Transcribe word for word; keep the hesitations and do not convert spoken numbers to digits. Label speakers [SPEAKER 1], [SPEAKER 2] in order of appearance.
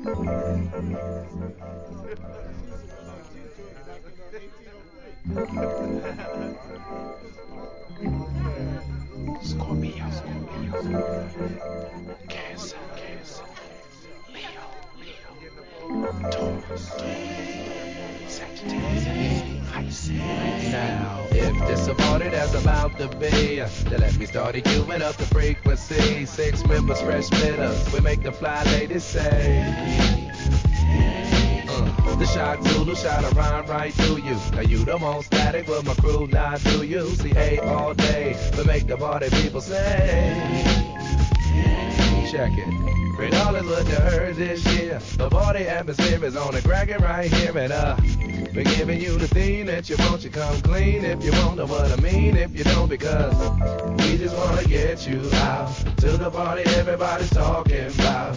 [SPEAKER 1] Scorpio, Scorpio, Cancer, Cancer, Leo, Leo, Taurus, Sagittarius, Pisces. Now, if this a party that's about to be, then let me start it, queuing up the frequency. Six members, fresh spitters, we make the fly ladies say. Uh, the shot Zulu shot a rhyme right through you. Now you the most static, but my crew not do you. See A all day, we make the party people say. Check it. Great all is what you heard this year. The party atmosphere is on the crackin' right here. And uh, we're giving you the theme that you want. You come clean if you want, know what I mean. If you don't, because we just wanna get you out to the party everybody's talking about.